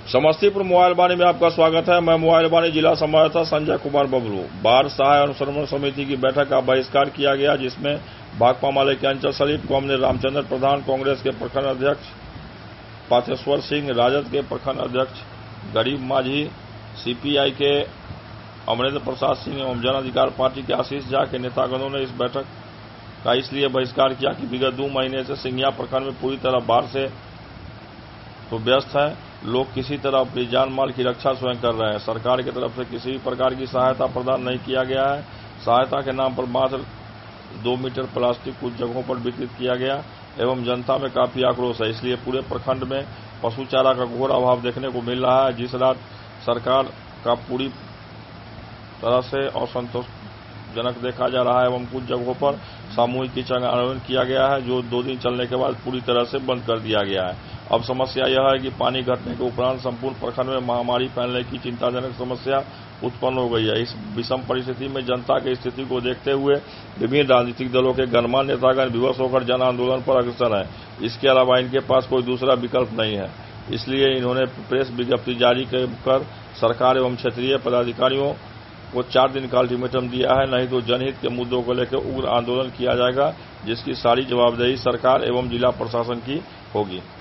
Samastipur mobile वाणी में आपका स्वागत है। मैं मोबाइल वाणी जिला संवाददाता संजय कुमार बबलू। बाढ़ सहाय अनुश्रवण समिति की बैठक का बहिष्कार किया गया, जिसमें भाकपा माले के अंचल सलीम, कॉमरेड रामचंद्र प्रधान, कांग्रेस के प्रखंड अध्यक्ष पाथेश्वर सिंह, राजद के प्रखंड अध्यक्ष गरीब माझी, सीपीआई के अमरेंद्र प्रसाद सिंह एवं जन अधिकार पार्टी के आशीष झा के नेतागणों ने इस बैठक का इसलिए बहिष्कार किया कि विगत 2 महीने से सिंघिया प्रखंड में पूरी तरह बाढ़ से तो व्यस्त है। लोग किसी तरह अपनी जान माल की रक्षा स्वयं कर रहे हैं। सरकार की तरफ से किसी भी प्रकार की सहायता प्रदान नहीं किया गया है। सहायता के नाम पर मात्र 2 मीटर प्लास्टिक कुछ जगहों पर वितरित किया गया एवं जनता में काफी आक्रोश है। इसलिए पूरे प्रखंड में पशु चारा का घोर अभाव देखने को मिल रहा है। जिस रात सरकार का पूरी तरह से असंतोषजनक देखा जा रहा है एवं कुछ जगहों पर सामूहिक कीचड़ का आयोजन किया गया है, जो 2 दिन चलने के बाद पूरी तरह से बंद कर दिया गया है। अब समस्या यह है कि पानी घटने के उपरांत संपूर्ण प्रखंड में महामारी फैलने की चिंताजनक समस्या उत्पन्न हो गई है। इस विषम परिस्थिति में जनता की स्थिति को देखते हुए विभिन्न राजनीतिक दलों के गणमान्य नेतागण विवश होकर जन आंदोलन पर अग्रसर हैं। इसके अलावा इनके पास कोई दूसरा विकल्प नहीं है। इसलिए इन्होंने प्रेस विज्ञप्ति जारी कर सरकार एवं क्षेत्रीय पदाधिकारियों को 4 दिन का अल्टीमेटम दिया है, नहीं तो जनहित के मुद्दों को लेकर उग्र आंदोलन किया जाएगा, जिसकी सारी जवाबदेही सरकार एवं जिला प्रशासन की होगी।